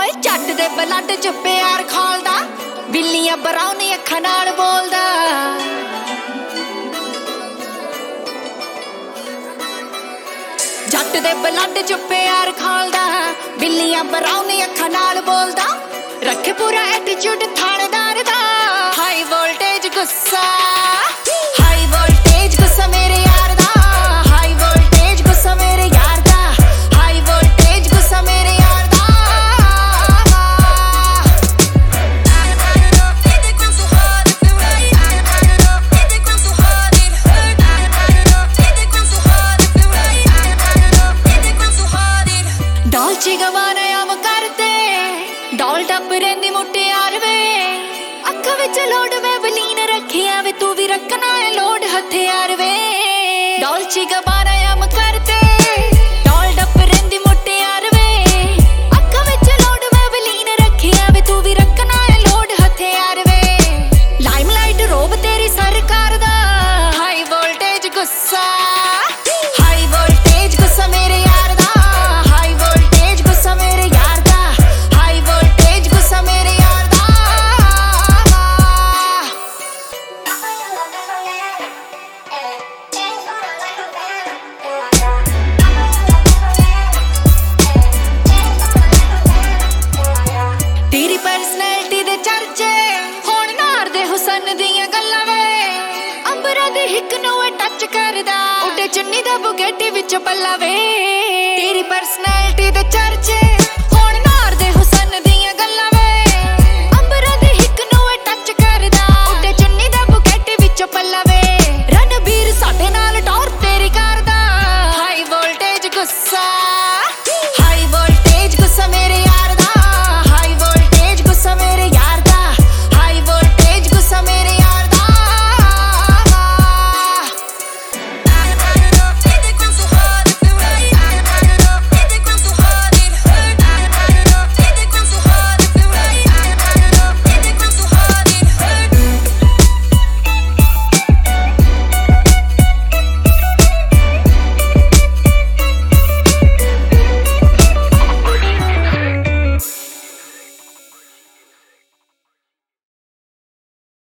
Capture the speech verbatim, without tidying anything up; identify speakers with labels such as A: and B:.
A: जट दे blood च प्यार खोलदा, बिल्लियां ब्राउन अखां नाल बोलदा। जट दे ब्लड च प्यार खोलदा, बिल्लियां ब्राउन अखां नाल बोलदा। रखे पूरा एटीट्यूड थानेदार दा, हाई वोल्टेज गुस्सा, हाई वोल्टेज गुस्सा मेरे यार दा, हाई वोल्टेज गुस्सा मेरे यार दा, हाई वोल्टेज गुस्सा मेरे यार दा। डॉल्चे गवाना आम करते, डॉल टप रहिंदी मुटियार वे, अखां विच लोड वे बलीन रखिया वे, तू भी रखना है लोड हथियार वे। डॉल्चे गवाना आम करते, डॉल टप रहिंदी मुटियार वे, अखां विच लोड वे बलीन रखिया वे, तू भी रखना है लोड हथियार वे। लाइमलाइट रोब तेरी सरकार दा, हाई वोल्टेज गुस्सा, हाई वोल्टेज गुस्सा मेरे यार दा, हाई वोल्टेज गुस्सा मेरे यार दा, हाई वोल्टेज गुस्सा मेरे यार दा। तेरी पर्सनैलिटी दे चर्चे हुण नारदे हुसन दियां गल्लां वे, अंबरा दे हिक नूं टच करदा, उड्डे चुन्नी दा बुगेटी विच पल्ला वे। तेरी पर्सनैलिटी दे चर्चे